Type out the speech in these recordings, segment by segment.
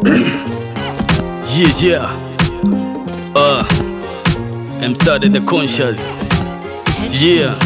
Yeah. Msade the conscious. Yeah.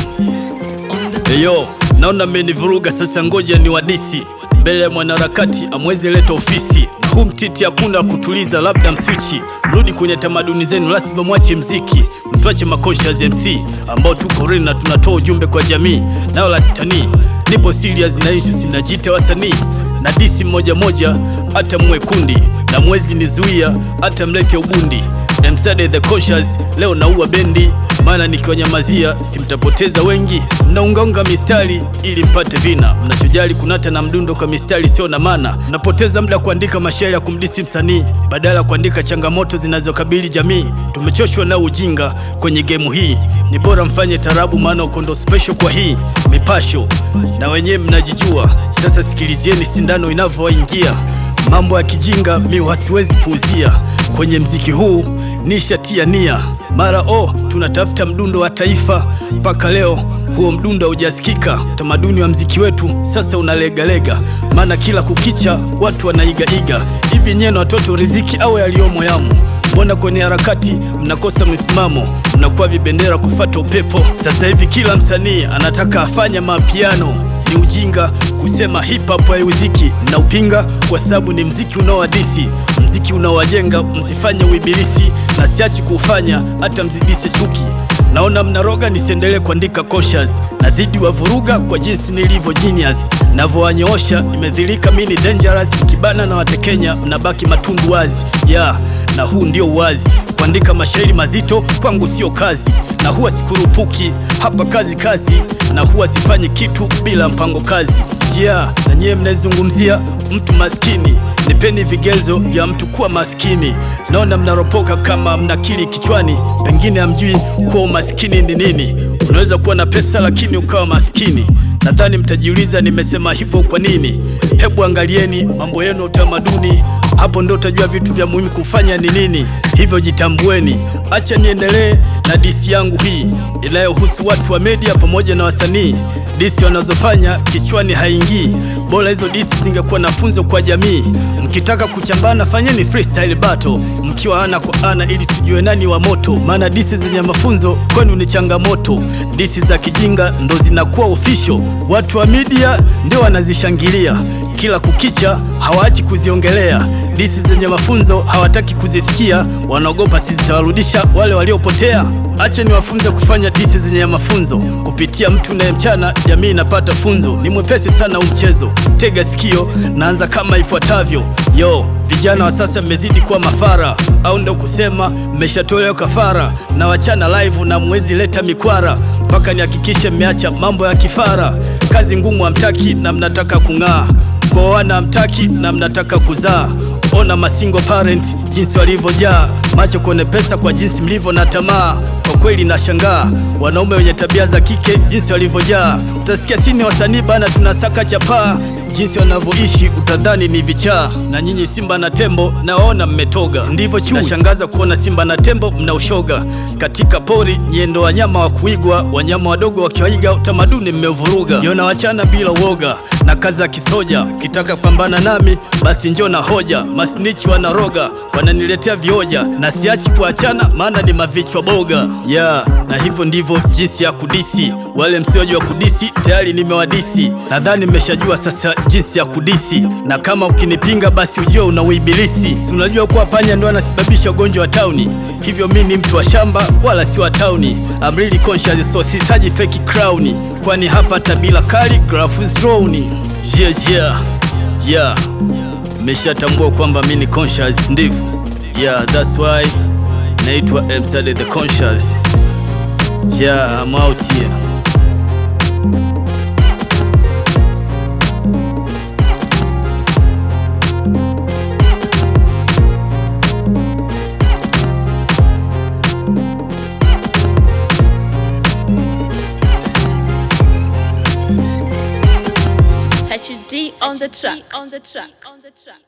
Yo, naona mmenivuruga sasa, ngoja ni wadisi mbele ya mwanaharakati amweze leta ofisi. Na huu mtiti hakuna kutuliza, labda mswichi rudi kwenye tamaduni zenu, lazima mwache mziki, mtuache makonscious MC ambao tuko real na tunatoa ujumbe kwa jamii. Nao la sitani, nipo serious na issue, sinajiita wasanii na disi moja moja, hata mwe kundi na mwezi nizuia, hata mlete ubundi. Msade the conscious, leo naua bendi, maana nikiwanyamazia simtapoteza wengi. Mnaungaunga mistari ili mpate vina, mnachojali kunata na mdundo kwa mistari sio na maana. Mnapoteza muda kuandika mashairi ya kumdisi msanii badala kuandika changamoto zinazokabili jamii. Tumechoshwa na ujinga kwenye game hii, ni bora mfanye tarabu, maana uko ndo special kwa hii mipasho, na wenyewe mnajijua. Sasa sikilizieni sindano inavyoingia, mambo ya kijinga mi hasiwezi puuzia. Kwenye mziki huu nishatia nia, mara tunatafuta mdundo wa taifa, mpaka leo huo mdundo hujasikika. Tamaduni wa mziki wetu sasa unalegalega, maana kila kukicha watu wanaigaiga. Hivi nyeno watoto riziki au yaliomo yamo? Mbona kwenye harakati mnakosa msimamo, mnakuwa vibendera kufata upepo? Sasa hivi kila msanii anataka afanya mapiano. Ni ujinga kusema hip hop haiuziki, na upinga kwa sababu ni mziki unaowadisi, mziki unaowajenga. Msifanye uibilisi na siachi kufanya, hata mzidishe chuki. Naona mnaroga nisiendelee kuandika conscious, nazidi wavuruga kwa jinsi nilivyo genius. Navyowanyoosha imedhilika mimi ni dangerous, mkibana na watekenya mnabaki matundu wazi. Na huu ndio uwazi, kuandika mashairi mazito kwangu sio kazi, na huwa sikurupuki hapa kazi, na huwa sifanyi kitu bila mpango kazi. Na nyie mnazungumzia mtu maskini, nipeni vigezo vya mtu kuwa maskini. Naona mnaropoka kama mnakili kichwani, pengine hamjui kuwa umaskini ni nini. Unaweza kuwa na pesa lakini ukawa maskini, nadhani mtajiuliza nimesema hivyo kwa nini. Hebu angalieni mambo yenu utamaduni, hapo ndo utajua vitu vya muhimu kufanya ni nini. Hivyo jitambueni. Acha niendelee na disi yangu hii inayohusu watu wa media pamoja na wasanii. Disi wanazofanya kichwani haingii, bora hizo disi zingekuwa na funzo kwa jamii. Mkitaka kuchambana fanyeni freestyle battle, mkiwa ana kwa ana ili tujue nani wa moto, maana disi zenye mafunzo kwenu ni changamoto. Disi za kijinga ndo zinakuwa official, watu wa media ndio wanazishangilia, kila kukicha hawaachi kuziongelea. Disi zenye mafunzo hawataki kuzisikia, wanaogopa sizitawarudisha wale waliopotea. Acha niwafunze kufanya disi zenye mafunzo, kupitia mtu naye mchana jamii inapata funzo. Ni mwepesi sana mchezo, tega sikio, naanza kama ifuatavyo. Vijana wa sasa mmezidi kuwa mafara, au ndo kusema mmeshatolewa kafara, na wachana live na mwezi leta mikwara, mpaka nihakikishe mmeacha mambo ya kifara. Kazi ngumu hamtaki na mnataka kung'aa, kuoana hamtaki na mnataka kuzaa. Ona masingle parent jinsi walivyojaa, macho kwenye pesa kwa jinsi mlivyo na tamaa. Kwa kweli nashangaa wanaume wenye tabia za kike jinsi walivyojaa. Utasikia sini wasanii bana tunasaka chapaa, jinsi wanavyoishi utadhani ni vichaa. Na nyinyi simba na tembo naona mmetoga, ndivyo chui. Nashangaza kuona simba na tembo mnaushoga katika pori, nyendo wanyama wa kuigwa, wanyama wadogo wakiwaiga, utamaduni mmeuvuruga. Yona wachana bila uoga na kazi ya kisoja, kitaka pambana nami basi njoo na hoja. Masnichi wanaroga wananiletea vioja, na siachi kuachana maana ni mavichwa boga. Na hivyo ndivyo jinsi ya kudisi, wale msiojua kudisi tayari nimewadisi. Nadhani mmeshajua sasa jinsi ya kudisi, na kama ukinipinga basi ujue una uibilisi. Si unajua kuwa panya ndo anasababisha ugonjwa wa tauni, hivyo mi ni mtu wa shamba wala si wa tauni. I'm really conscious, so sitaji fake crown, kwani hapa tabila kali graph is drawn. Mmeshatambua kwamba mi ni conscious, ndivyo? That's why naitwa Msade the conscious. I'm out here. HD on the track.